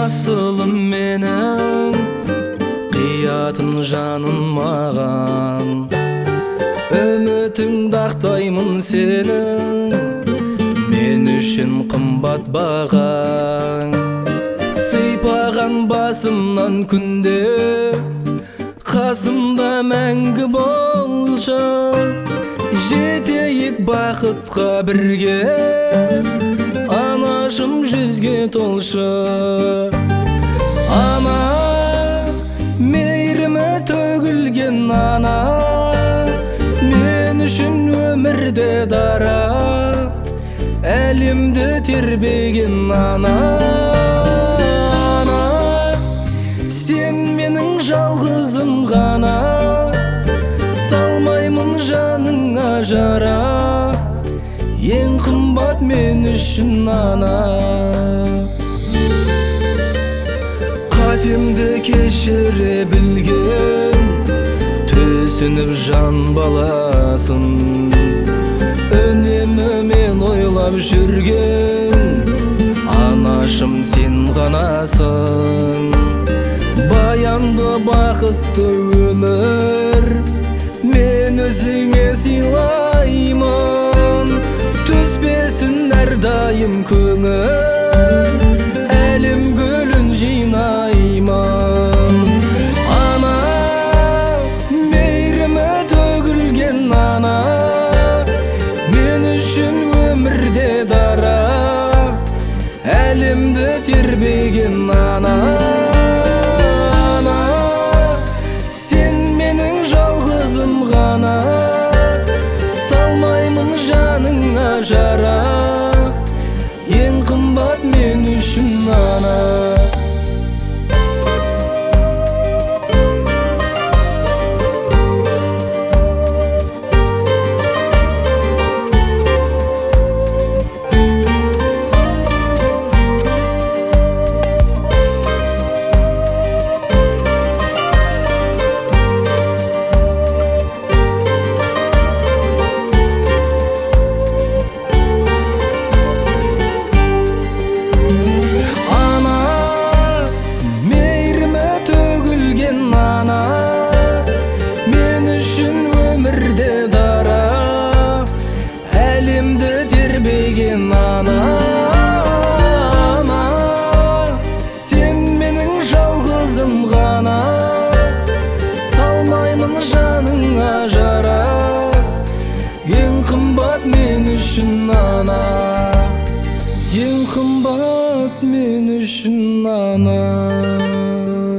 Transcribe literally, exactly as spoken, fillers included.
асылым менің, қиятын жанын маған. Үмітіңді ақтаймын сенің, мен үшін қымбат бағаң. Сыйпаған басымнан күнде, қасымда мәңгі болшы. Жетейік бақытқа бірге, анашым жүзге толшы. Ана, мейірімі төгілген ана, мен үшін өмірде дара, әлемді тербеген ана. Ана, сен менің жалғызым ғана, салмаймын жаныңа жара, ең қымбат мен үшін ана. Қатемді кешіре білген, түсініп жан баласын. Үнемі мен ойлап жүрген, анашым сен ғанасың. Баянды бақытты өмір мен өзіңе сыйлаймын. Түспесін әрдайым көңіл, әлем гүлін жинаймын. Ана, мейірімі төгілген ана, мен үшін өмірде дара, әлемді тербеген ана. Ана, сен менің жалғызым ғана, салмаймын жаныңа жара, ең қымбат мен үшін ана. Тербеген ана, ана, сен менің жалғызым ғана, салмаймын жаныңа жара, ең қымбат мен үшін ана, ең қымбат мен үшін ана.